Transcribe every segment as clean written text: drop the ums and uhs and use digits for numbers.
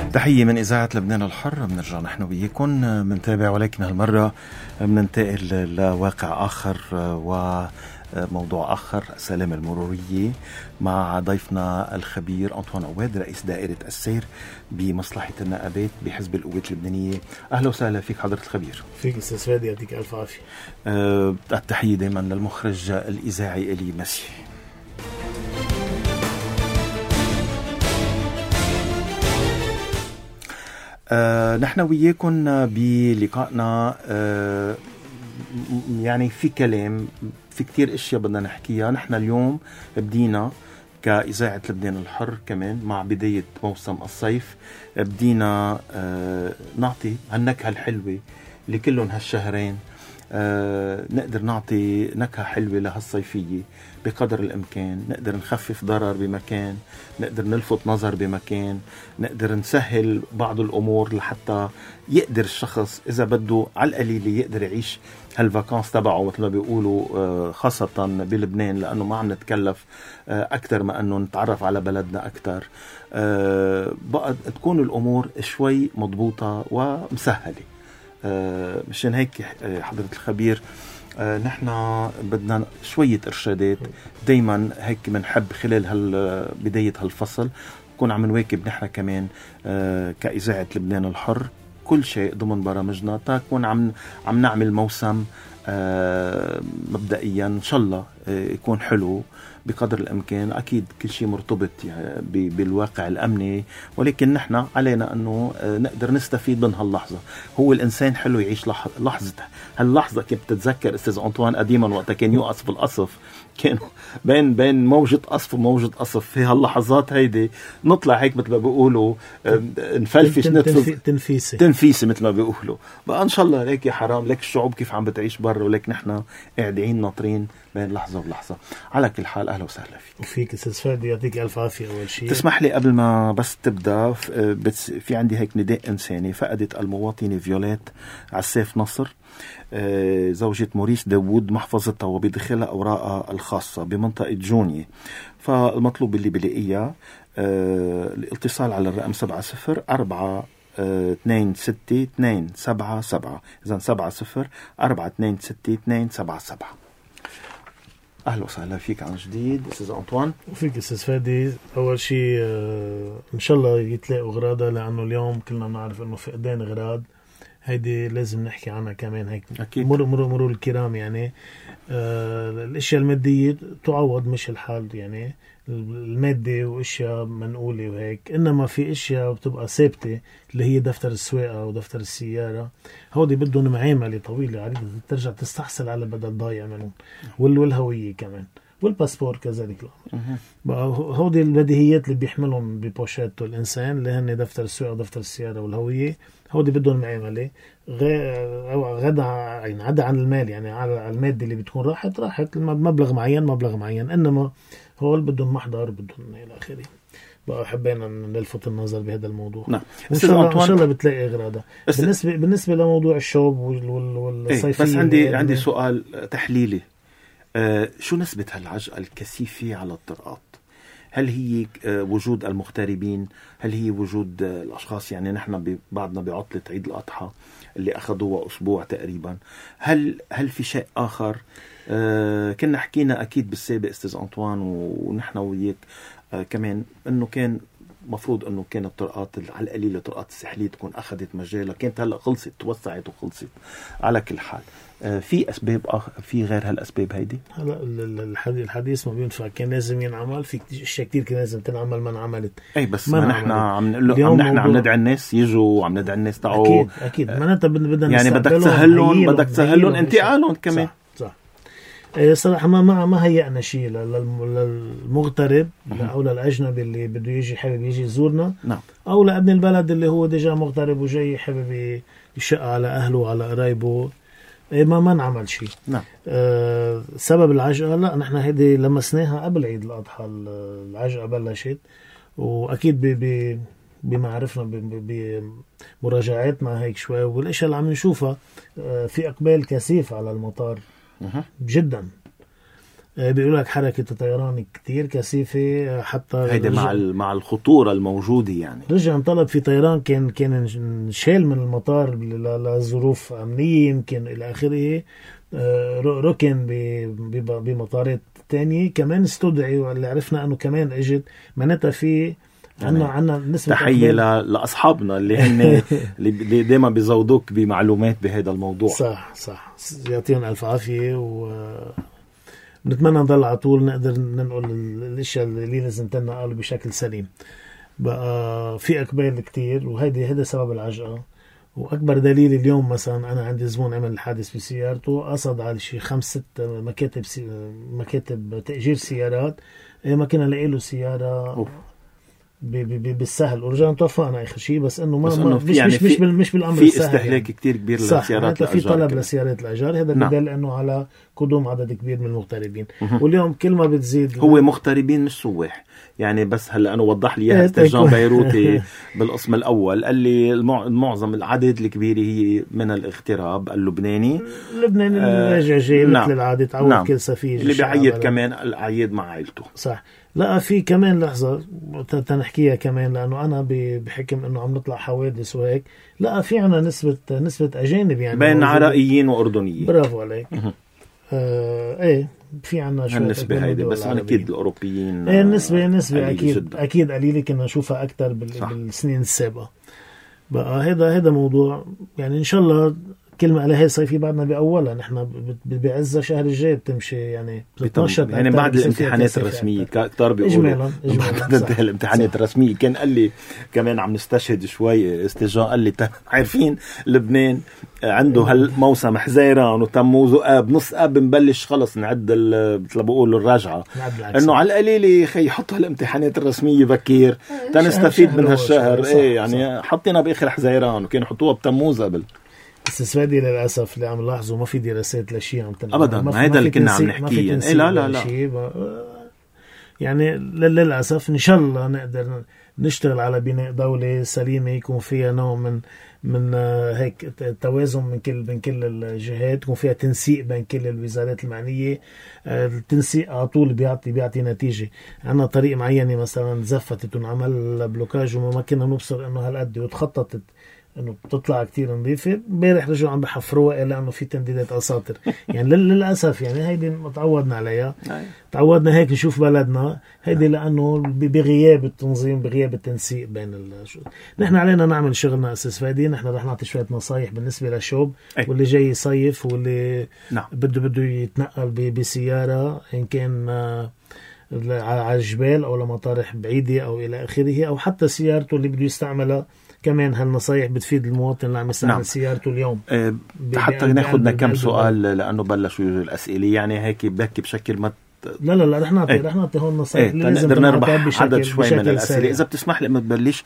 تحية من إذاعة لبنان الحر. بنرجع نحن وياكم بنتابع، ولكن هالمرة بننتقل لواقع آخر وموضوع آخر، السلامة المرورية، مع ضيفنا الخبير أنطوان عواد، رئيس دائرة السير بمصلحة النقابات بحزب القوات اللبنانية. أهلا وسهلا فيك حضرة الخبير. فيك أستاذ فادي، يعطيك ألف عافية. التحية دائما للمخرج الإذاعي إلي مسيح. نحن وياكم بلقائنا يعني في كلام، في كتير اشياء بدنا نحكيها. نحن اليوم بدينا كإذاعة لبنان الحر كمان مع بداية موسم الصيف، بدينا نعطي هالنكهة الحلوة لكلهم هالشهرين، نقدر نعطي نكهة حلوة لهالصيفية بقدر الإمكان، نقدر نخفف ضرر بمكان، نقدر نلفت نظر بمكان، نقدر نسهل بعض الأمور لحتى يقدر الشخص إذا بده على القليل يقدر يعيش هالفاكانس تبعه مثل ما بيقولوا، خاصة بلبنان لأنه ما عم نتكلف أكتر ما أنه نتعرف على بلدنا أكتر. بقى تكون الأمور شوي مضبوطة ومسهلة. مشان هيك حضرة الخبير نحن بدنا شوية إرشادات دايما هيك منحب خلال بداية هالفصل نكون عم نواكب نحن كمان كإذاعة لبنان الحر كل شيء ضمن برامجنا، تكون عم نعمل موسم مبدئيا إن شاء الله يكون حلو بقدر الإمكان. أكيد كل شيء مرتبط يعني بالواقع الأمني، ولكن نحن علينا أنه نقدر نستفيد من هاللحظة. هو الإنسان حلو يعيش لحظته. هاللحظة كيف تتذكر أستاذ أنطوان قديما وقتها كان يقص بالقصف، كانوا بين موجة قصف وموجة قصف، في هاللحظات هيدي نطلع هيك مثل ما بيقولوا نفلفش تنفيسي مثل ما بيقولوا. بقى إن شاء الله ليك يا حرام، ليك الشعوب كيف عم بتعيش برا، وليك نحن قاعدين ناطرين بين لحظة ولحظة. على كل حال أهلا وسهلا فيك. وفيك أستاذ فادي، يعطيك ألف عافية. أول شيء تسمح لي قبل ما بس تبدأ، في عندي هيك نداء إنساني. فقدت المواطنة فيولات عساف نصر زوجة موريس داوود محفظتها وبداخلها أوراقها الخاصة بمنطقة جونية، فالمطلوب اللي بلاقيها الاتصال على الرقم 70-426-277. إذن 70-426-277. أهلا وسهلا فيك عن جديد أستاذ أنطوان. وفيك أستاذ فادي. أول شيء إن شاء الله يتلاقوا غرادة، لأنه اليوم كلنا نعرف أنه فقدان غراد هيدي لازم نحكي عنها كمان. هيك أكيد. مرور الكرام يعني الاشياء المادية تعوض، مش الحال يعني المادة واشياء منقولة وهيك، انما في اشياء بتبقى ثابتة اللي هي دفتر السواقة ودفتر السيارة. هودي بدهم معاملة طويلة عريضة ترجع تستحصل على بدل ضايع منهم، والهوية كمان والباسبور كذلك. هودي البديهيات اللي بيحملهم ببوشاته الإنسان اللي هن دفتر السواقة ودفتر السيارة والهوية. هودي بدهم معاملة غدا يعني عدا عن المال، يعني على المادة اللي بتكون راحت مبلغ معين، إنما هول بدهم محضر، بدهم إلى آخره. بقى حبينا نلفت النظر بهذا الموضوع. نعم. إن شاء الله بتلاقي إغراضة. بالنسبة لموضوع الشوب والصيفية، بس عندي سؤال تحليلي. شو نسبة هالعجقة الكثيفة على الطرقات؟ هل هي وجود المغتربين؟ هل هي وجود الأشخاص؟ يعني نحن بعضنا بعطلة عيد الأضحى اللي أخذوها أسبوع تقريبا. هل في شيء آخر؟ كنا حكينا أكيد بالسابق أستاذ أنطوان ونحن وياك كمان أنه كان مفروض أنه كانت الطرقات على القليلة الطرقات الساحلية تكون أخذت مجالها، كانت هلأ خلصت، توسعت وخلصت. على كل حال في أسباب في غير هالأسباب هيدي؟ هلا الحديث ما بينفع، كان لازم ينعمل. في أشياء كتير كان لازم تنعمل ما انعملت. أي بس ما نحن عم ندعي الناس يجوا، وعم ندعي الناس تعوا. أكيد معناتها بدنا يعني بدك تسهلون انتقالهم كمان. صح. صراحة ما هيئنا شيء للمغترب أو للأجنبي اللي بده يجي حابب يجي يزورنا. نعم. أو لابن البلد اللي هو ديجا مغترب وجاي حابب يشق على أهله وعلى قرايبه. ما نعمل شيء. نعم. سبب العجقة، لا نحن هيدي لمسناها قبل عيد الأضحى. العجقة بلشت، وأكيد بما عرفنا بمراجعاتنا هيك شوي والاشياء اللي عم نشوفها، في اقبال كثيف على المطار جدا. بيقول لك حركة الطيران كتير كثيفة حتى هيدا مع الخطورة الموجودة يعني. رجع انطلب في طيران كان انشال من المطار لظروف أمنية يمكن إلى آخره. ركن بمطارات تانية كمان استدعي، واللي عرفنا أنه كمان اجت معناتها في عنا نسبة. تحية لأصحابنا اللي هن اللي دايما بيزودوك بمعلومات بهذا الموضوع. صح يعطيهم ألف عافية، ونتمنى نضل على طول نقدر ننقل الاشياء اللي لازم تنقل بشكل سليم. بقى في أقبال كتير، وهذا سبب العجقة. وأكبر دليل اليوم مثلا أنا عندي زبون عمل الحادث بسيارته، قصد على شيء 5-6 مكاتب تأجير سيارات، ما كنا نلاقي له سيارة بالسهل، ورجعنا توفقنا آخر شيء. بس إنه مش بالأمر في السهل استهلاك يعني. كتير كبير للسيارات الأجار. في طلب لسيارات الأجار، هذا بدل إنه على قدوم عدد كبير من المغتربين. واليوم كل ما بتزيد هو مغتربين مش سواح يعني. بس هلا أنا وضح لي إياها استاذ بيروتي بالقسم الأول، قال لي معظم العدد الكبير هي من الاغتراب اللبناني. راجع جاي مثل العادة، تعود كل سفير اللي بيعيد كمان الأعياد مع عائلته. صح. لا في كمان لحظة تنحكيها كمان، لأنه أنا بحكم إنه عم نطلع حوادث وهيك. لا في عنا نسبة أجانب يعني بين عراقيين وأردنيين. برافو عليك. إيه في عنا شوية النسبة هيدي، بس أكيد الأوروبيين النسبة أكيد قليلة، كنا نشوفها أكتر بالسنين السابقة. بقى هذا موضوع يعني إن شاء الله كلمة على هاي صيفي بعدنا بأولها. نحن بعزة شهر الجاي بتمشي يعني يعني بعد الامتحانات الرسمية كتار بيقولوا بعد الامتحانات الرسمية. كان قال لي كمان عم نستشهد شوي استجان، قال لي عارفين لبنان عنده هالموسم حزيران وتموز وآب نص آب بنبلش خلص نعد مثل بقولوا الرجعة، انه على القليل خي يحطوا الامتحانات الرسمية بكير تنستفيد من هالشهر. ايه يعني حطينا باخر حزيران وكانوا يحطوها بتموز قبل. استسفادي للأسف اللي عم لاحظوا ما في دراسات لشيء عم تنقل أبدا. ما هذا اللي كنا عم نحكيه. لا يعني للأسف إن شاء الله نقدر نشتغل على بناء دولة سليمة يكون فيها نوع من هيك توازن من كل الجهات، يكون فيها تنسيق بين كل الوزارات المعنية. التنسيق على طول بيعطي نتيجة. عنا طريق معينة مثلا زفتت ونعمل بلوكاج وما كنا نبصر إنه هالقد، وتخططت انه بتطلع كتير نظيفة. امبارح رجعوا عم بحفروها الا انه في تمديدات اساطر يعني للاسف يعني. هيدي تعودنا عليها، تعودنا هيك نشوف بلدنا. هيدي لانه بغياب التنظيم، بغياب التنسيق بين نحن علينا نعمل شغلنا اساس فادي. نحن رح نعطي شوية نصايح بالنسبة للشوب واللي جاي يصيف واللي بده يتنقل بسيارة ان كان على الجبال او لمطارح بعيدة او الى اخره، او حتى سيارته اللي بده يستعملها. كمان هالنصايح بتفيد المواطن اللي عم يستعمل سيارته اليوم. حتى ناخدنا كم سؤال لأنه بلشوا الأسئلة يعني هيك بحكي بشكل ما لا رح نعطي هون نصايح اللي لازم نقدر نربح عدد شوي من الأسئلة. إذا بتسمح لي بتبلش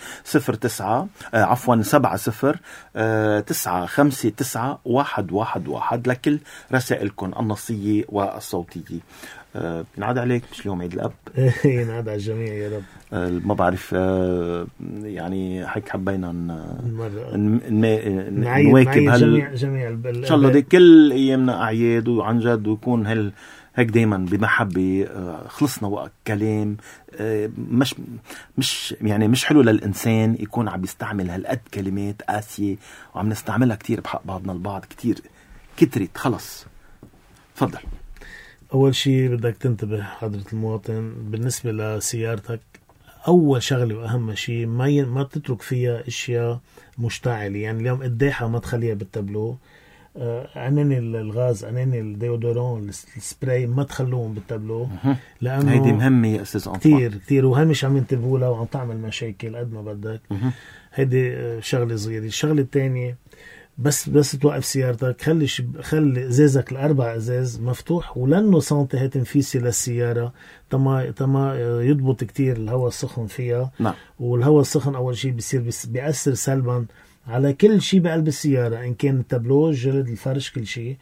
09-959-111 لكل رسائلكم النصية والصوتية. بنعاد عليك مش اليوم عيد الأب. ينعاد على الجميع يا رب. ما بعرف يعني هيك حبينا نواكب جميع إن شاء الله دي كل أيامنا أعياد وعن جد، ويكون هيك دايما بمحبة. خلصنا وقت كلام مش حلو للإنسان يكون عم يستعمل هالقد كلمات قاسية وعم نستعملها كتير بحق بعضنا البعض. كترت خلص. تفضل. أول شيء بدك تنتبه حضرة المواطن بالنسبة لسيارتك. أول شغلة وأهم شيء ما تترك فيها أشياء مشتعلة. يعني اليوم قداحة ما تخليها بالتابلو. عناني الغاز، عناني الديودورون، السبراي ما تخلوهم بالتابلو، لأنه هيدي مهمة يا أستاذ أنطوان كتير وهمش عم ينتبهوا لها وعم تعمل مشاكل قد ما بدك. هيدي شغلة صغيرة. الشغلة الثانية بس توقف سيارتك خلي ازازك الاربع ازاز مفتوح، ولانه سنتي هي تنفيسي للسياره تما يضبط كتير الهواء السخن فيها. والهواء السخن اول شيء بيأثر سلبا على كل شيء بقلب السياره، ان كان التابلو، الجلد، الفرش، كل شيء.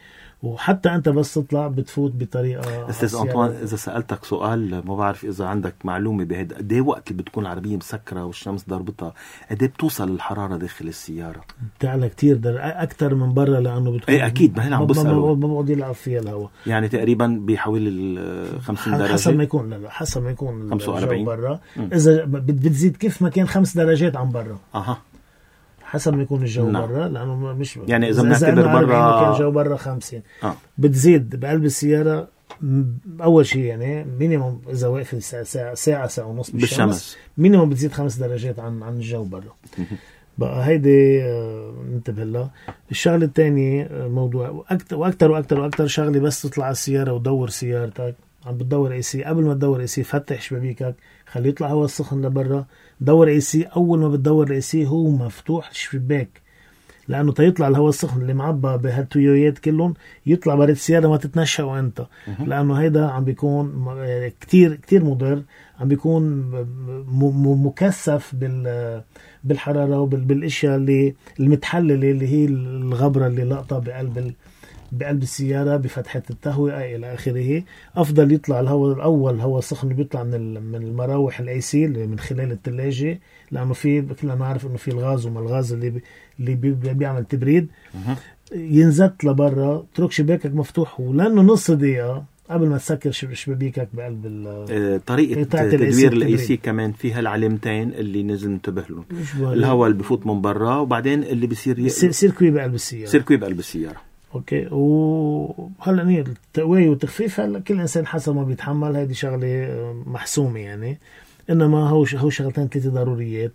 وحتى أنت بس تطلع بتفوت بطريقة. أستاذ أنطوان، إذا سألتك سؤال ما بعرف إذا عندك معلومة بهذا، قد إيه وقت اللي بتكون العربية مسكرة والشمس ضربتها قد إيه بتوصل الحرارة داخل السيارة؟ تعلى كتير أكتر من برا، لأنه بتكون إيه أكيد، ما هنا عم بسأله ما بقعد يلعب فيها الهواء، يعني تقريبا بحوالي 50 درجة حسب ما يكون. لا حسب ما يكون 45 برا. إذا بتزيد كيف ما كان 5 درجات عن برا. حسب ما يكون الجو برا، لأنه مش يعني إذا بنعتبر برا كان الجو برا 50 بتزيد بقلب السيارة. أول شيء يعني مينيموم إذا واقف ساعة ونص بالشمس مينيموم بتزيد 5 درجات عن الجو برا. بقى هيدي ننتبه لها. الشغلة الثانية موضوع وأكتر شغلة، بس تطلع على السيارة ودور سيارتك، عم بتدور اي سي، قبل ما تدور اي سي فتح شبابيكك، خليه يطلع هوا السخن لبرا، دور اي سي. اول ما بتدور الاي سي هو مفتوح الشباك، لانه تيطلع الهواء السخن اللي معبى بهالتيويات كلهم يطلع برد السياره، ما تتنشأ وانت، لانه هيدا عم بيكون كتير مضر، عم بيكون مكثف بالحراره وبالاشياء اللي المتحلله، اللي هي الغبره اللي لقطه بقلب السيارة، بفتحة التهوية إلى آخره. أفضل يطلع الهواء الأول، هواء سخن بيطلع من المراوح الأي سي من خلال الثلاجة، لأنه في كلنا نعرف إنه في الغاز وما الغاز اللي بيعمل تبريد. ينزت لبرا، ترك شباكك مفتوح، ولأنه نص دقيقة قبل ما تسكر شبابيكك بقلب طريقة تدوير الاي سي كمان فيها العلامتين اللي نزل ننتبه لهم. الهواء اللي بفوت من برا، وبعدين اللي بيصير سيركوي بقلب السيارة. اوكي. وهلا نية التقوية والتخفيف، هلا كل انسان حسب ما بيتحمل، هذه شغله محسومه يعني، انما هو شغلتين 3 ضروريات.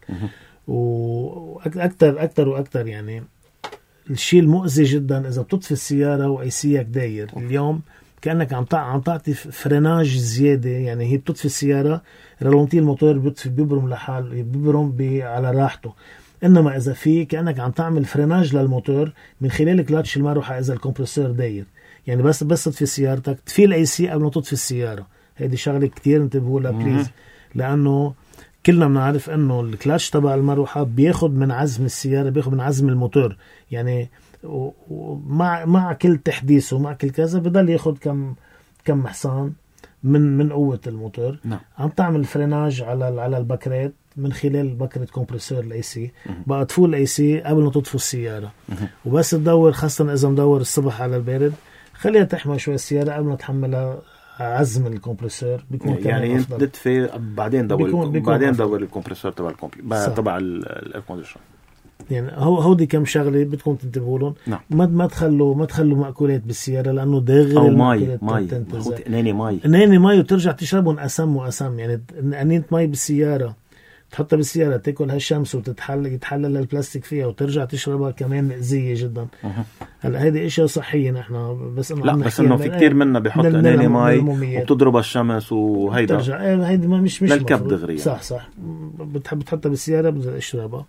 واكثر يعني الشيء المؤذي جدا اذا بتطفي السياره واي سيك داير. اليوم كانك عم تعطي فريناج زياده، يعني هي بتطفي السياره، رالونتي الموتور بيبرم لحال، بيبرم على راحته. انما اذا في كانك عم تعمل فريناج للموتور من خلال كلاتش المروحه اذا الكمبرسور داير، يعني بس تطفي سيارتك، تفي الاي سي قبل ما تطفي السياره. هذه شغله كتير انتبهوا لها بليز، لانه كلنا بنعرف انه الكلاتش تبع المروحه بياخد من عزم السياره، بياخد من عزم الموتور، يعني مع كل تحديث ومع كل كذا بضل ياخد كم حصان من قوه الموتور. عم تعمل فريناج على البكرات من خلال بكرة كومبرسور الاي سي. بقى تفول الاي سي قبل ما تطفوا السيارة، وبس تدور، خاصة اذا مدور الصبح على البارد، خليها تحمى شوي السيارة قبل ما تحملها عزم الكمبرسور، بيكون يعني تدفي بعدين دور الكمبرسور تبع الاير كونديشن. يعني هودي كم شغله بدكم تنتبهوا لهم. ما تخلوا مأكولات بالسياره، لانه داغر او مي ناني مي وترجع تشربهم اسم. يعني انينه مي بالسياره تحطها بالسيارة، تاكل هالشمس يتحلل البلاستيك فيها وترجع تشربها، كمان مأذية جدا. هلا هذه اشياء صحية نحن بس انه في كتير منا بيحط اناني مي وبتضرب الشمس وهيدا ترجع. هيدي مش للكب دغري. صح بتحطها بالسيارة، بدها اشربها.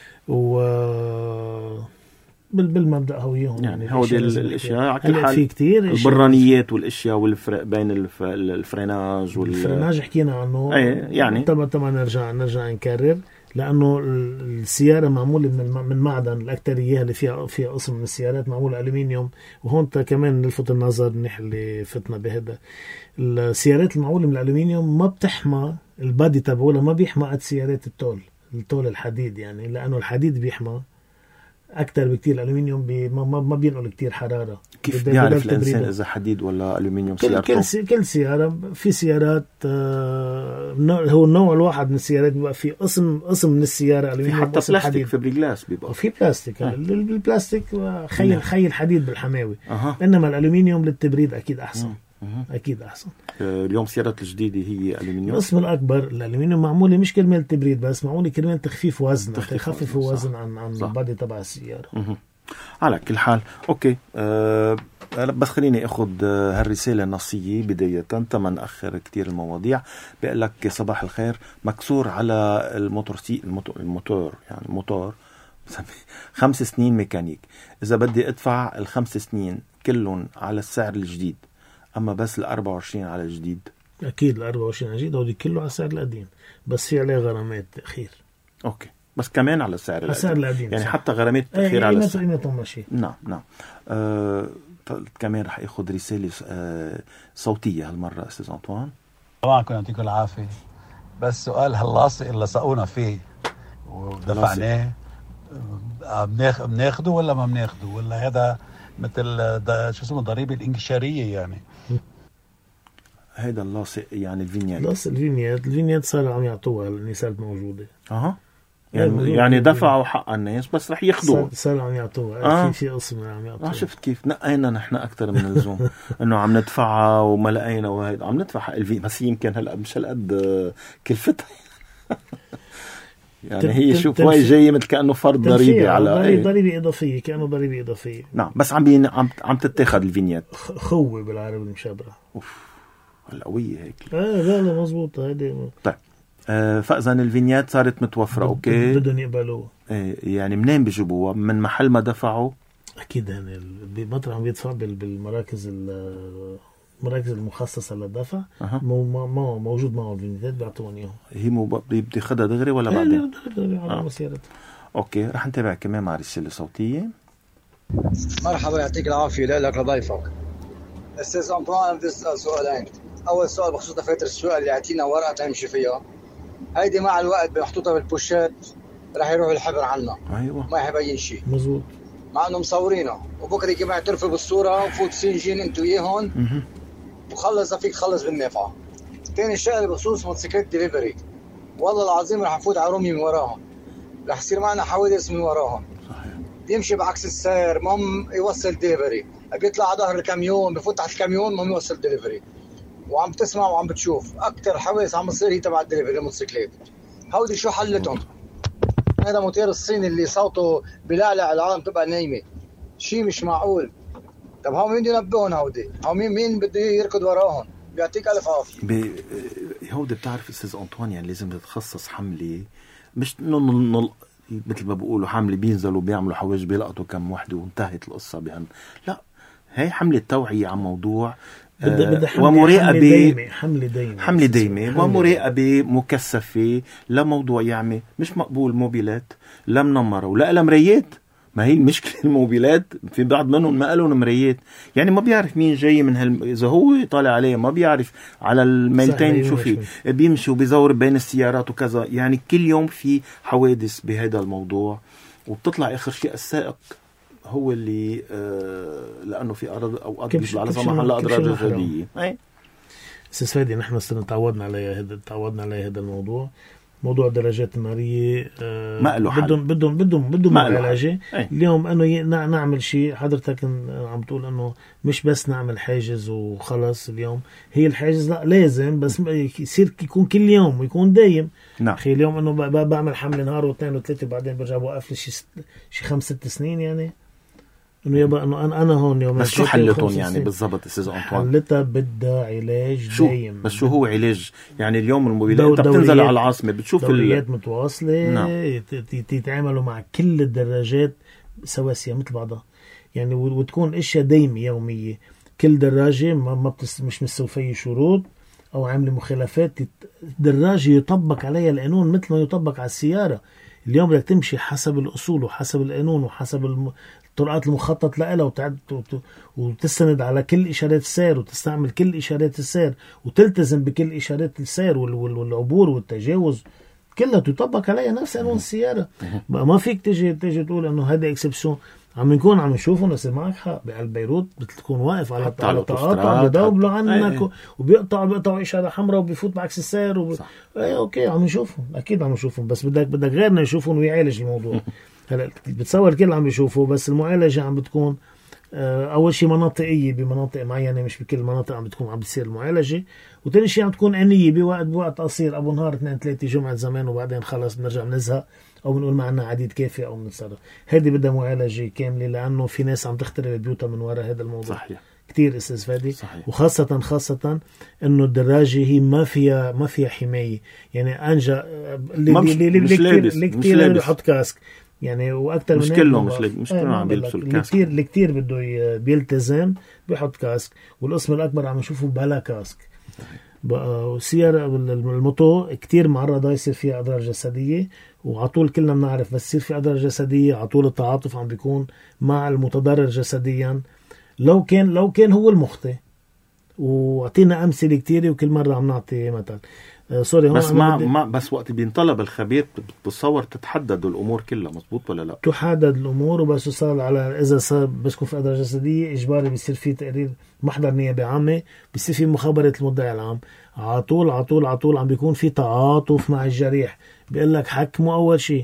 بالمبدأ هويهم يعني هودي الاشياء على كل حال. في كتير البرانيات والاشياء والفرق بين الفريناج الفريناج حكينا عنه. يعني طبعا نرجع نكرر، لانه السياره معموله من معدن، الاكثريه اللي فيها قسم من السيارات معموله الومنيوم. وهون كمان نلفت النظر منيح اللي فتنا بهذا، السيارات المعموله من الالومنيوم ما بتحمى البادي تبعولها، ما بيحمى قد سيارات الطول الحديد، يعني لانه الحديد بيحمى أكتر بكتير. الألومنيوم ما بينقل كتير حرارة. كيف بيعرف الإنسان إذا حديد ولا ألومنيوم سيارته؟ كل سيارة، في سيارات هو النوع الواحد من السيارات بيبقى في قسم من السيارة ألومنيوم، في حتى بلاستيك فبريغلاس بيبقى في بلاستيك. البلاستيك خي الحديد بالحماوي. إنما الألومنيوم للتبريد أكيد أحسن. أكيد أحسن. اليوم السيارات الجديدة هي ألومنيوم. القسم الأكبر الألومنيوم معمولة مش كرمال التبريد بس، معمولة كرمال تخفيف وزن، تخفف الوزن عن البادي تبع السيارة. على كل حال أوكي. بس خليني أخذ هالرسالة النصية بداية تما نأخر كتير المواضيع. بيقول لك صباح الخير، مكسور على الموتور يعني موتور 5 سنين ميكانيك، إذا بدي أدفع 5 سنين كلهم على السعر الجديد، أما بس 24 على الجديد. أكيد 24 على الجديد، ودي كله على السعر القديم، بس في عليه غرامات تأخير. أوكي بس كمان على السعر القديم يعني حتى غرامات التأخير على السعر. نعم نعم. كمان رح اخذ رسالة صوتية هالمرة أستاذ أنطوان. طبعا كنت يعطيكم العافية، بس سؤال هاللاصق اللي سقونا فيه ودفعناه بناخده ولا ما بناخده، ولا هذا مثل شو اسمه ضريبة الانكشارية يعني؟ هيدا اللاصق يعني الفينيات. لاصق الفينيات صار عم يعطوها لأني صارت موجودة. يعني دفعوا حق الناس بس رح ياخذوها. صار عم يعطوها. في قسم عم يعطوها. شفت كيف نقينا نحن أكثر من اللزوم إنه عم ندفعها وما لقينا وهيدا عم ندفع حق الفين، بس يمكن هلا مش هالقد كلفتها. يعني هي شوف هاي جاية مثل كأنه فرض ضريبي على ضريبة إضافية، كأنه ضريبة إضافية. نعم بس عم تتاخد الفينيات خوة بالعربي المشابهة. القوية هيك. لا مزبوطة هذه. طيب فإذا الفينيات صارت متوفرة أوكي بدهم يقبلوها. يعني منين بيجيبوها؟ من محل ما دفعوا؟ أكيد يعني بمطرح عم يدفع بالمراكز المراكز المخصصة للدفع. موجود معه الفينيات بيعطوهم إياهم. هي بتاخدها دغري ولا بعدين؟ دغري على مسيرتها. أوكي رح نتابع كمان مع رسالة صوتية. مرحبا يعطيك العافية لك لضيفك أستاذ أنطوان. بدي أسأل سؤالين. أول سؤال بخصوص دفاتر السؤال اللي يعطينا ورقة تمشي فيها، هيدي مع الوقت محطوطة بالبوشات رح يروح الحبر عنا. أيوة. ما يبين شيء. مزبوط. مع انه مصورينه وبكره يجي يعترفوا بالصوره وفوت سجن انتوا وياهم وخلص فيك خلص بالنافعه. ثاني شغله بخصوص موتوسيكلات ديليفري، والله العظيم رح نفوت على رومي من وراهم، رح يصير معنا حوادث من وراهم. صحيح. بيمشي بعكس السير، مهم يوصل ديليفري، بيطلع على ظهر الكاميون، بفوت تحت الكاميون، مهم يوصل ديليفري. وعم تسمع وعم بتشوف اكثر حوادث عم تصير هي تبع الديليفري الموتوسيكلات. هودي شو حلتهم؟ هذا موتير الصيني اللي صوته بلعلع العالم تبقى نايمه، شيء مش معقول. طب هو مين ينبهون؟ هودي هو مين بده يركض وراهم؟ بيعطيك الف عافيه. هودي بتعرف استاذ أنطوان يعني لازم تتخصص حمله، مش انه مثل ما بيقولوا حمله بينزلوا بيعملوا حواجز بيلقطوا كم وحده وانتهت القصه بهن. لا، هي حمله توعيه عن موضوع ومراقبه، حمله دايمه ومراقبه مكثفه لموضوع يعمل مش مقبول. موبيلات لا منمره ولا مرايات. ما هي المشكله الموبيلات في بعض منهم ما لهم مرايات، يعني ما بيعرف مين جاي من اذا هو طالع عليه ما بيعرف على الميلتين شو في بيمشي وبيزور بين السيارات وكذا. يعني كل يوم في حوادث بهذا الموضوع، وبتطلع اخر شيء السائق هو اللي لانه في اوقات بيطلع على سمح الله اضرار جسديه. استاذ فادي نحن صرنا تعودنا على هذا الموضوع. موضوع الدراجات النارية بدهم علاجة. اليوم انه نعمل شيء. حضرتك عم تقول انه مش بس نعمل حاجز وخلص. اليوم هي الحاجز لا لازم بس يصير يكون كل يوم ويكون دايم. نعم. اخي اليوم انه بعمل حمل نهار واثنين وثلاثة بعدين برجع بوقف لي شي 5-6 سنين، يعني انه يبقى انه انا هون يوم. بس شو حلتهم يعني بالضبط استاذ أنطوان؟ حلتها بدها علاج دايم. بس شو هو علاج؟ يعني اليوم الموبيلات انت بتنزل على العاصمه بتشوف دوريات متواصله. نعم. يتعاملوا مع كل الدراجات سواسيه مثل بعضها، يعني وتكون اشياء دايمه يوميه. كل دراجه مش مستوفيه شروط او عامله مخالفات، الدراجه يطبق عليها القانون مثل ما يطبق على السياره. اليوم بدك تمشي حسب الاصول وحسب القانون وحسب الطرقات المخطط لها وتستند على كل إشارات السير وتستعمل كل إشارات السير وتلتزم بكل إشارات السير والعبور والتجاوز كلها تطبق عليها نفس قانون السيارة. ما فيك تيجي تقول إنه هذا إكسبسيون. عم نشوفه ناس معك حق بقلب بيروت بتكون واقف على التقاطع بدوبلوا عنك وبيقطعوا إشارة حمراء وبيفوت بعكس السير أوكي عم نشوفهم، أكيد عم نشوفهم، بس بدك غيرنا يشوفون ويعالج الموضوع. هلا بتصور الكل عم بيشوفوا، بس المعالجة عم بتكون أول شيء مناطقية بمناطق معينة، مش بكل المناطق عم بتكون عم بتصير المعالجة. وتاني شيء عم تكون آنية بوقت قصير، أبو نهار 2-3 جمعة زمان وبعدين خلص بنرجع بنزهق أو بنقول ما عنا عديد كافي أو بنتصرف. هذه بدها معالجة كاملة لأنه في ناس عم تخترب بيوتها من وراء هذا الموضوع. صحيح. كتير استاذ فادي. وخاصة انه الدراجة هي ما فيها حماية. يعني انجا اللي كتير بيحط كاسك، يعني واكثر من مش كلهم مش كلهم عم بيلبسوا الكاسك. اللي كتير بده بيلتزم بيحط كاسك، والقسم الاكبر عم نشوفه بلا كاسك. بقى السيارة الموتو كتير معرضة يصير فيها أضرار جسدية، وعطول كلنا بنعرف بس يصير في أضرار جسدية عطول التعاطف عم بيكون مع المتضرر جسديا لو كان هو المخطئ. وعطينا أمثلة كتيرة وكل مرة عم نعطي مثل. سوري بس بس وقت بينطلب الخبير بتصور تتحدد الامور كلها، مزبوط ولا لا؟ تحدد الامور وبس يصار على اذا صار بس يكون في اضرار جسديه اجباري بيصير في تقرير محضر نيابه عامه، بيصير في مخابره المدعي العام، على طول عم بيكون في تعاطف مع الجريح، بيقول لك حكمه اول شيء.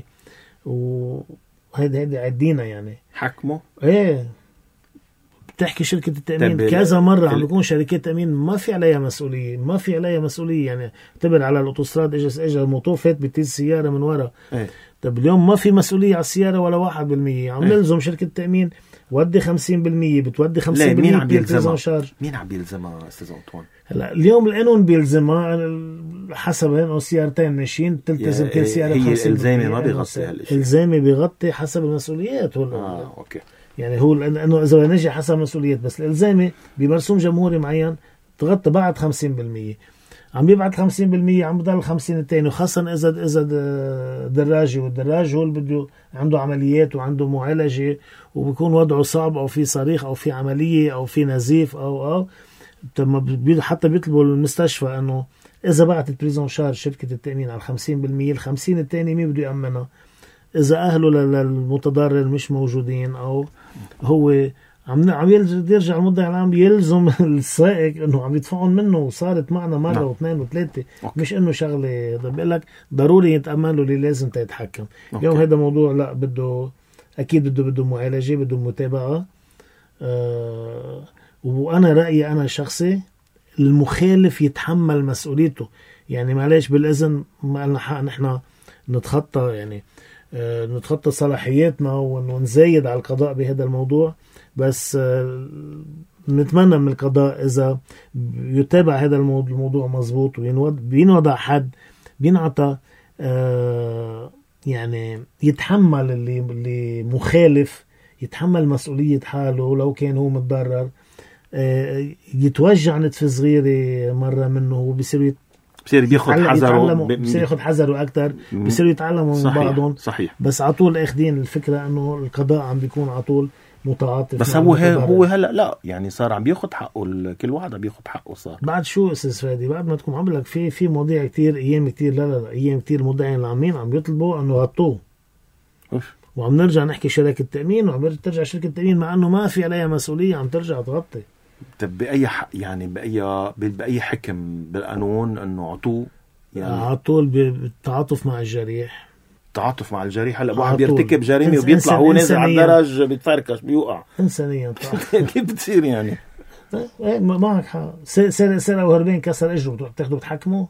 وهيدي عدينا يعني حكمه ايه. بتحكي شركة التأمين كذا مرة عم بيكون شركات التأمين ما في عليها مسؤولية يعني اعتبر على الأوتوستراد اجى الموتو فات بتيجي السيارة من ورا. طب اليوم ما في مسؤولية على السيارة ولا 1%، عم نلزم شركة التأمين ودي 50%، بتودي 50%. مين عم بيلزمها أستاذ أنطوان؟ هلا اليوم القانون بيلزمها حسب انه سيارتين ماشيين تلتزم كل سيارة 50%. هي الإلزامي ما بيغطي هالشيء، الإلزامي بيغطي حسب المسؤوليات أوكي. يعني هو لأنه إذا نجي حسب مسؤوليات، بس الإلزامي بمرسوم جمهوري معين تغطي بعد 50%، عم بيبعد 50% عم بضل 50 التاني، وخاصة إذا دراجي، والدراج هو اللي بده عنده عمليات وعنده معالجة وبيكون وضعه صعب أو في صريخ أو في عملية أو في نزيف أو حتى بيطلبوا المستشفى أنه إذا بعتت بريزون شارج شركة التأمين على 50%، 50 التاني مين بده يأمنها؟ إذا أهله للمتضرر مش موجودين أو هو عم يرجع المدعي العام يلزم السائق إنه عم يدفعون منه، وصارت معنا مرة واثنين وثلاثة. مش إنه شغلة بقول لك ضروري يتأمن له اللي لازم تتحكم. اليوم هذا موضوع لا بده أكيد بده معالجة، بده متابعة. وأنا رأيي أنا شخصي المخالف يتحمل مسؤوليته. يعني معلش بالإذن ما لنا حق نحن نتخطى يعني نتخطى صلاحياتنا ونزايد على القضاء بهذا الموضوع، بس نتمنى من القضاء إذا يتابع هذا الموضوع مزبوط وبينوضع حد بينعطى يعني يتحمل اللي مخالف يتحمل مسؤولية حاله لو كان هو متضرر. يتوجع نتفة صغيرة مرة منه وبيصير بياخد حذره، بيصير ياخد حذره أكتر، بيصيروا يتعلموا من بعضهم. صحيح. بس عطول أخدين الفكرة إنه القضاء عم بيكون عطول متعاطف. بس هو هلا لا يعني صار عم بياخد حقه، كل واحد عم بياخد حقه. صار بعد شو أستاذ فادي؟ بعد ما تكون عم لك في مواضيع كتير أيام كتير لا أيام كتير مدعين العامين عم بيطلبوا إنه غطوه، وعم نرجع نحكي شركة التأمين وعم ترجع شركة التأمين مع إنه ما في عليها مسؤولية عم ترجع تغطي. طب بأي يعني بأي حكم بالقانون إنه عطوه يعني عطول بالتعاطف مع الجريح. تعاطف مع الجريح. هلا واحد بيرتكب جريمة وبيطلع هو نازل على الدرج بيتفركش بيوقع إنسانيا. كيف بتصير يعني؟ معك حق. سرقة وهربين كسر إجره بتاخده بتحكمه.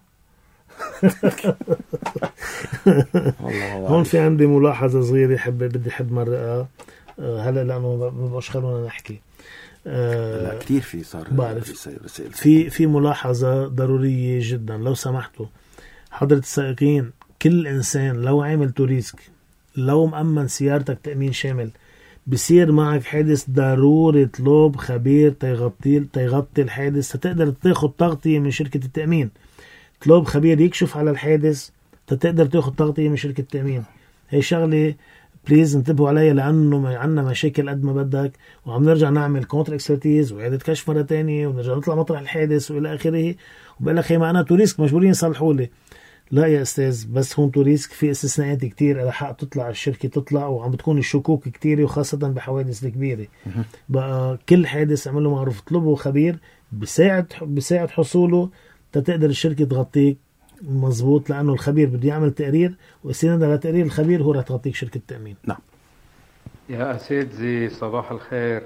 هون في عندي ملاحظة صغيرة بدي حد مرة هلا لأنه مبقاش خلونا نحكي. لا كتير في صار بعرف في ملاحظة ضرورية جدا لو سمحتوا حضرة السائقين. كل إنسان لو عامل توريسك لو مأمن سيارتك تأمين شامل بصير معك حادث ضروري اطلب خبير تيغطي الحادث. تقدر تاخد تغطية من شركة التأمين. اطلب خبير يكشف على الحادث تقدر تاخد تغطية من شركة التأمين. هي شغلة بليز انتبهوا عليها لأنه عنا مشاكل قد ما بدك وعم نرجع نعمل كونتر اكسبرتيز وعيادة كشف مرة تانية ونرجع نطلع مطرح الحادث وإلى آخره. وبقول لك ما أنا توريسك مجبورين يصلحوا لي. لا يا أستاذ بس هون توريسك في استثناءات كتير على حق تطلع الشركة تطلع وعم بتكون الشكوك كتير وخاصة بحوادث الكبيرة. بقى كل حادث عمله معروف اطلبوا خبير بساعد حصوله تقدر الشركة تغطيك مزبوط لأنه الخبير بده يعمل تقرير واستنادا لتقرير الخبير هو رح تغطيك شركة التأمين. نعم. يا أساتذة صباح الخير.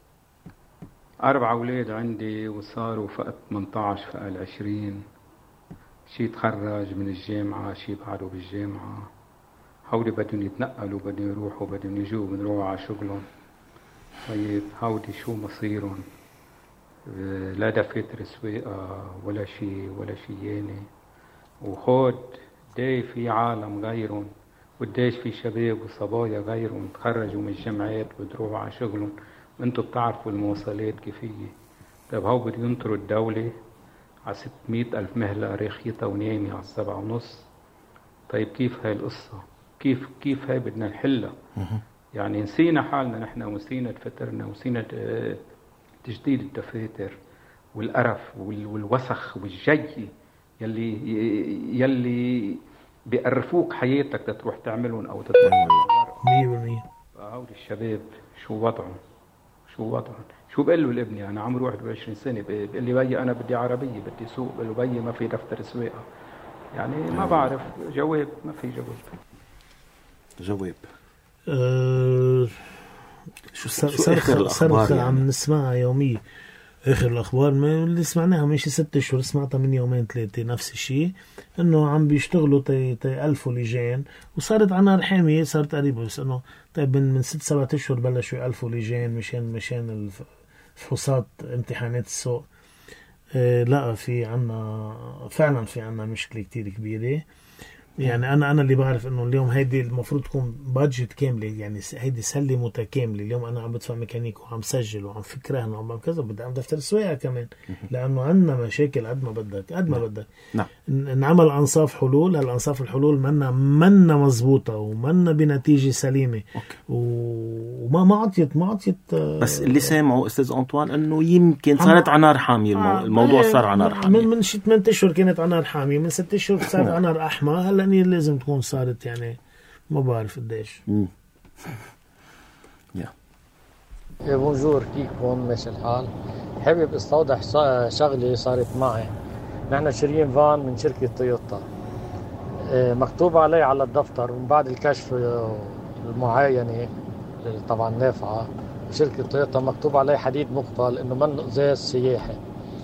4 أولاد عندي وصاروا فقط 18 فقط 20. شي تخرج من الجامعة شي بعده بالجامعة. هودي بدهم يتنقلوا بدهم يروحوا بدهم يجوا بنروحوا على شغلهم. طيب هودي شو مصيرهم؟ لا دفاتر سواقة ولا شي يعني. وخود داي في عالم غيرهم ودايش في شباب وصبايا غيرهم تخرجوا من الجامعات وتروحوا على شغلهم وانتوا بتعرفوا المواصلات كيفية. طيب هو بده ينطروا الدولة على 600,000 مهلة ريخيتها ونايمة على 7.5. طيب كيف هاي القصة؟ كيف هاي بدنا نحلها؟ يعني نسينا حالنا نحن، ونسينا دفاترنا، ونسينا تجديد الدفاتر والقرف والوسخ والجي يلي بيقرفوك حياتك تروح تعملهم او تطلع 100%. هؤلاء الشباب شو وضعهم؟ شو بقول له لابني انا عمري 21 سنه بقول لي بيي انا بدي عربيه بدي سوق، بقول له بيي ما في دفتر سواقه. يعني ما بعرف جواب، ما في جواب. شو صار عم نسمعها يوميا. اخر الاخبار اللي سمعناها من شي 6 أشهر، سمعتها من 2-3 نفس الشيء، انه عم بيشتغلوا ألفوا لجان، وصارت على نار حامية، صارت قريبة. بس انه طيب من 6-7 أشهر بلشوا ألفوا لجان مشان الفحوصات امتحانات السوق. لا في عنا فعلا في عنا مشكلة كتير كبيرة. يعني انا اللي بعرف انه اليوم هيدي المفروض تكون بادجت كامله، يعني هيدي سله متكامله. اليوم انا عم بدفع ميكانيك وعم سجل وعم فكرها وعم كذا، بدي اعمل دفتر سواقه كمان، لانه عندنا مشاكل قد ما بدك. نعم. نعمل انصاف حلول. هالانصاف الحلول منا مزبوطه ومنا بنتيجه سليمه. وما ما عطيت بس اللي سامعه استاذ أنطوان انه يمكن صارت على نار حاميه. الموضوع صار على نار حاميه من 8 أشهر كانت على نار حاميه، من 6 أشهر صارت على نار احمى. هلا لازم تكون صارت، يعني ما بعرف قديش. بونجور، كيفكم؟ ماشي الحال. حابب استوضح شغله صارت معي. نحن شاريين فان من شركه تويوتا، مكتوب عليه على الدفتر ومن بعد الكشف المعاينه طبعا نافعه شركه تويوتا، مكتوب عليه حديد مقفل، انه منه ازاز سياحي.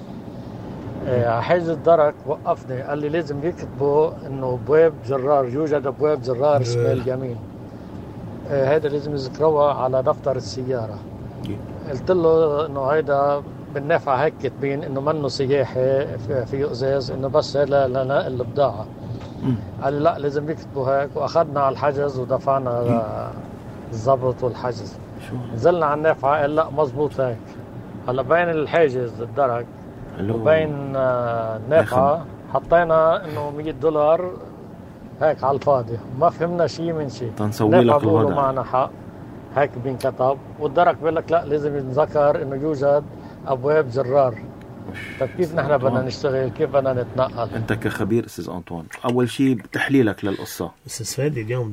حاجز الدرك وقفني، قال لي لازم يكتبوا انه ابواب جرار، يوجد ابواب جرار شمال يمين. هذا لازم يذكروها على دفتر السياره. قلت له انه هيدا بالنافعه هيك كاتبين انه منه سياحي فيه ازاز، انه بس هذا لنقل البضاعه. قال لي لا لازم يكتبوا هيك. واخذنا على الحجز ودفعنا الضبط والحجز. نزلنا على النافعه، قال لا مزبوط هيك. هلا بين الحاجز الدرك وبين النافعه حطينا انه $100 هيك على الفاضي، ما فهمنا شيء من شيء. تنسوي لك الوضع. معنا حق هيك بينكتب، والدرك بيقول لك لا لازم ينذكر انه يوجد ابواب جرار. طيب كيف نحن بدنا نشتغل؟ كيف بدنا نتنقل؟ انت كخبير استاذ أنطوان، اول شيء تحليلك للقصه. استاذ فادي اليوم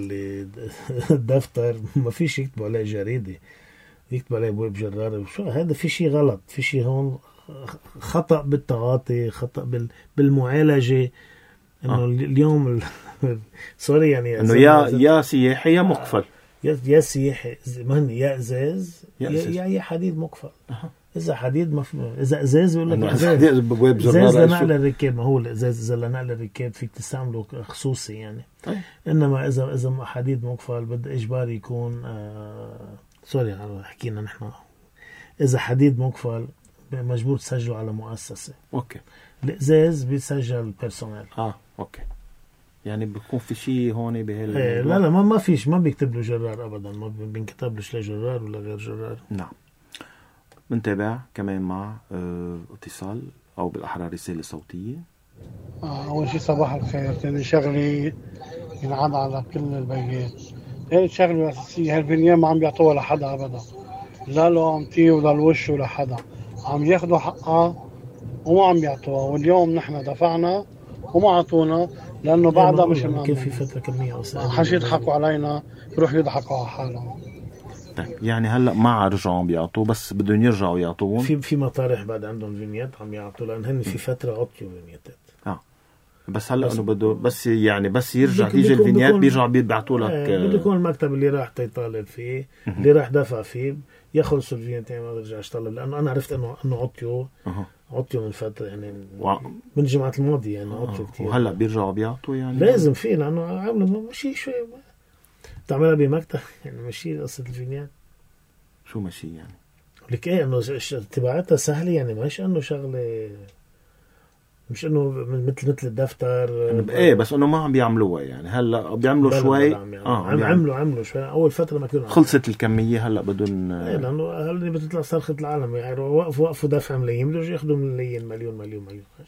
الدفتر ما فيش يكتبوا عليه جريده، يكتبوا عليه ابواب جرار. شو هذا؟ في شيء غلط، في شيء هون خطأ بالتعاطي، خطأ بالمعالجه. انه اليوم سوري يعني انه يا سياحي يا مقفل، يا سياحي مهني، يا ازاز يا حديد مقفل. اذا حديد اذا ازاز بيقول لك ازاز لنقل الركاب. ما هو الازاز اذا لنقل الركاب فيك تستعمله خصوصي يعني. انما اذا حديد مقفل بده اجباري يكون سوري حكينا نحن، اذا حديد مقفل مجبور تسجله على مؤسسه. اوكي. الازاز بيسجل بيرسونيل. اوكي. يعني بيكون في شيء هون لا ما فيش، ما بيكتب له جرار ابدا، ما بينكتبلش لا جرار ولا غير جرار. نعم. بنتابع كمان مع اتصال او بالاحرى رساله صوتيه. اول شيء صباح الخير. ثاني شغلي ينعاد على كل البيات. ثالث شغله اساسيه، هالبنيه ما عم بيعطوها لحدا ابدا، لا له امتي ولا الوش ولا حدا، عم ياخذوا حقها وما عم بيعطوها. واليوم نحن دفعنا وما عطونا لانه بعدها مش مأمن. كيف في فتره كميه حش يضحكوا علينا، يروح يضحكوا على حالهم. طيب يعني هلا ما رجعوا بيعطوا، بس بدهم يرجعوا يعطون. في مطارح بعد عندهم فينيات عم يعطوا، لان هن في فتره عطيوا فينياتات. بس هلا انه بده بس يعني بس يرجع تيجي الفينيات بيرجعوا بيبعتوا لك. بده يكون المكتب اللي راح يطالب فيه، اللي راح دفع فيه ياخذ الفينيات، ما بيرجعش يطلب. لانه انا عرفت انه عطيوا من فتره يعني من الجمعه الماضيه يعني عطيوا كثير. وهلا بيرجعوا بيعطوا يعني لازم فيه، لانه عملوا مشي شوي تعملها بمكتب يعني مشي قصه الفينيات. شو مشي يعني؟ لك ايه انه تبعتها سهله يعني، مش انه شغله مش انه مثل الدفتر ايه، بس انه ما عم بيعملوها يعني. هلا بيعملوا شوي عملوا شوي اول فتره ما كانوا خلصت الكميه. هلا بدون ايه لانه هلا بتطلع صرخه العالم يعني وقفوا دفع ملايين بدهم ياخذوا مليون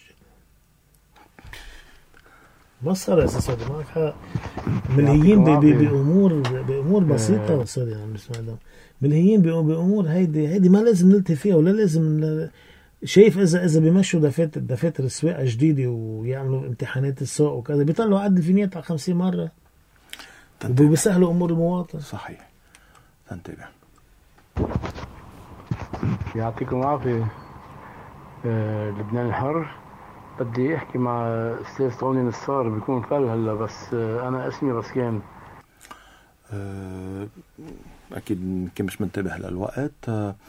ما صار اساسا معك حق مليين بامور بسيطه صار يعني اسمع ده مليين بامور هيدي ما لازم نلتفت فيها ولا لازم شايف اذا بيمشوا دفاتر السواقه جديده ويعملوا امتحانات السوق وكذا بيطلعوا عد الفينيات على 50 مره وبيسهلوا امور المواطن. صحيح. تنتبه. يعطيكم العافيه. لبنان الحر. بدي احكي مع استاذ طوني نصار بيكون فل هلا بس انا اسمي رسيان. اكيد يمكن مش منتبه للوقت.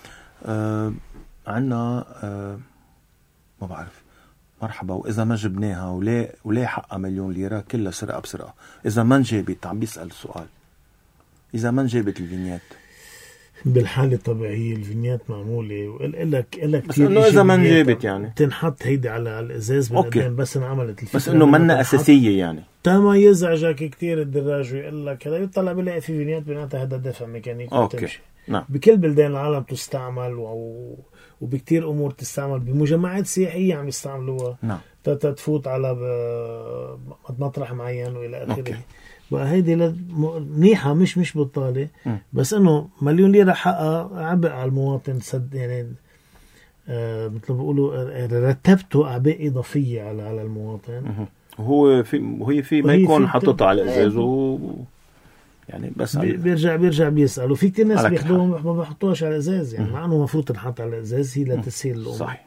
عنا ما بعرف مرحبا. واذا ما جبناها وليه حقها مليون ليرة كلها سرقة بسرقة. اذا ما انجابت عم بيسأل سؤال اذا ما انجابت الفينيات بالحالة الطبيعية الفينيات معمولة وإلا كتير بس انه اذا ما انجابت يعني تنحط هيدي على الازاز من قدام بس انعملت الفكرة بس انه منا اساسية يعني تما يزعجك كتير الدراج ويقول لك هذا يطلع بلاقي في فينيات بيناتها هذا دفع ميكانيكي وتمشي. نعم. بكل بلدان العالم تستعمل وبكتير امور تستعمل بمجمعات سياحية عم يستعملوها. نعم. تفوت على مطرح معين والى اخره. بقى هيدي منيحة مش بطالة بس انه مليون ليرة حقها عبء على المواطن يعني مثل بيقولوا رتبته اعباء اضافية على المواطن. وهي في ما يكون حطتها على الازاز يعني بس بيرجع بيسأل. وفي كتير ناس بياخدوهم ما بيحطوهاش على الازاز يعني مع انه المفروض تنحط على الازاز هي لتسهيل الامور. صحيح.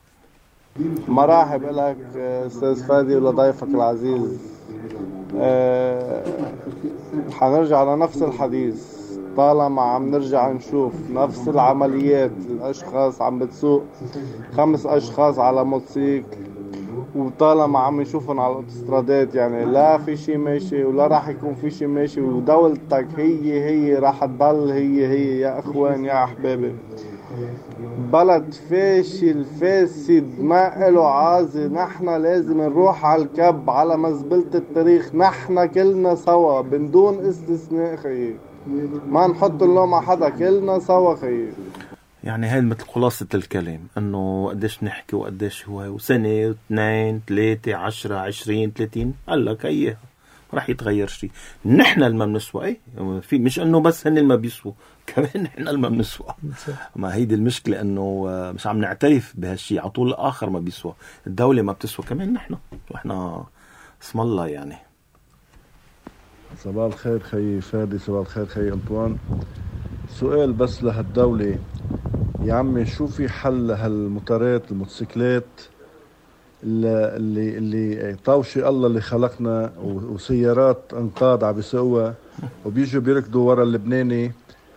مرحب لك استاذ فادي ولضيفك العزيز. حنرجع لنفس الحديث طالما عم نرجع نشوف نفس العمليات. الاشخاص عم بتسوق 5 أشخاص على موتوسيكل وطالما عم نشوفهم على الاوتوسترادات يعني لا في شيء ماشي ولا راح يكون في شيء ماشي ودولتك هي راح تضل هي يا اخوان يا احبابي. بلد فاشل فاسد ما له عازة. نحن لازم نروح على الكب على مزبلة التاريخ. نحن كلنا سوا بدون استثناء خيي ما نحط اللوم على حدا كلنا سوا خيي. يعني هاي مثل خلاصة الكلام انه قديش نحكي وقديش هو وسنة 2 3 10 20 30 قالك ايه راح يتغير شيء. نحن اللي ما بنسوى ايه في مش انه بس هن اللي ما بيسووا كمان نحن اللي ما بنسوى. ما هيدي المشكلة انه مش عم نعترف بهالشيء على طول. الاخر ما بيسوى الدولة ما بتسوى كمان نحن واحنا اسم الله يعني. صباح الخير خي فادي. صباح الخير خي أنطوان. سؤال بس لهالدولة يا عمي شو في حل لهالموتورات الموتوسيكلات اللي طوشي الله اللي خلقنا وسيارات انقاض عم بيسوقوها وبيجوا بيركضوا ورا اللبناني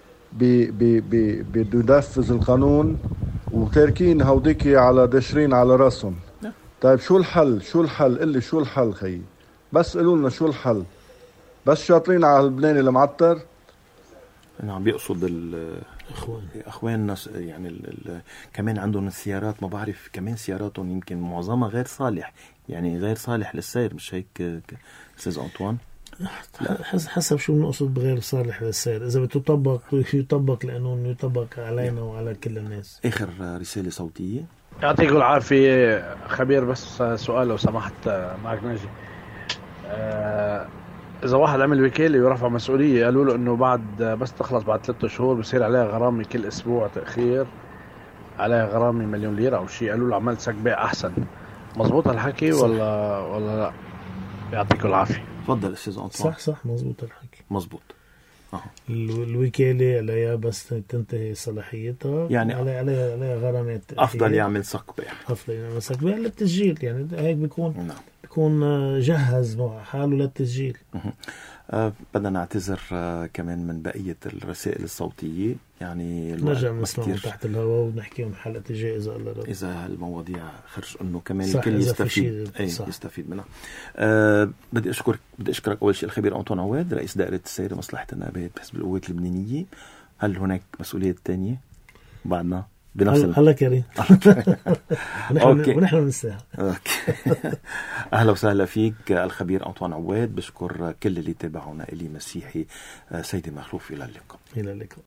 بده ينفذ القانون وتاركين هوديكي على دشرين على راسهم. طيب شو الحل اللي شو الحل خي بس قالوا لنا شو الحل. بس شاطرين على اللبناني المعطر. أنا عم بيقصد الأخوان يعني كمان عندهم السيارات ما بعرف كمان سياراتهم يمكن معظمها غير صالح يعني غير صالح للسير مش هيك أستاذ أنطوان؟ حسب شو بنقصد بغير صالح للسير. إذا يطبق لأنه يطبق علينا وعلى كل الناس. آخر رسالة صوتية. يعطيكم العافية خبير. بس سؤال لو سمحت معك ناجي. إذا واحد عمل وكالة ورفع مسؤولية قالوا له إنه بس تخلص بعد 3 شهور بصير عليها غرامة كل أسبوع تأخير عليها غرامة 1,000,000 ليرة أو شيء. قالوا له عملت سكباء أحسن. مزبوط الحكي ولا لا؟ يعطيكم العافية. تفضل أستاذ أنطوان. صح مزبوط الحكي. مزبوط. الوكالة عليها بس تنتهي صلاحيتها يعني عليها غرامات. أفضل يعمل سكباء. للتسجيل يعني هيك بيكون جهز حاله للتسجيل. بدنا نعتذر كمان من بقية الرسائل الصوتية يعني نرجع نسمعهم تحت الهواء ونحكيهم حلقة الجاية إذا المواضيع خرج إنه كمان الكل يستفيد منها. بدي أشكرك أول شيء الخبير أنطوان عواد رئيس دائرة السير مصلحة النائبات بحزب القوات اللبنانية. هل هناك مسؤولية تانية بعدنا؟ بنفس هلا كريم. ونحن بنستاهل. اهلا وسهلا فيك الخبير أنطوان عواد. بشكر كل اللي تابعونا. إلي مسيحي سيدي مخلوف. الى اللقاء. الى اللقاء.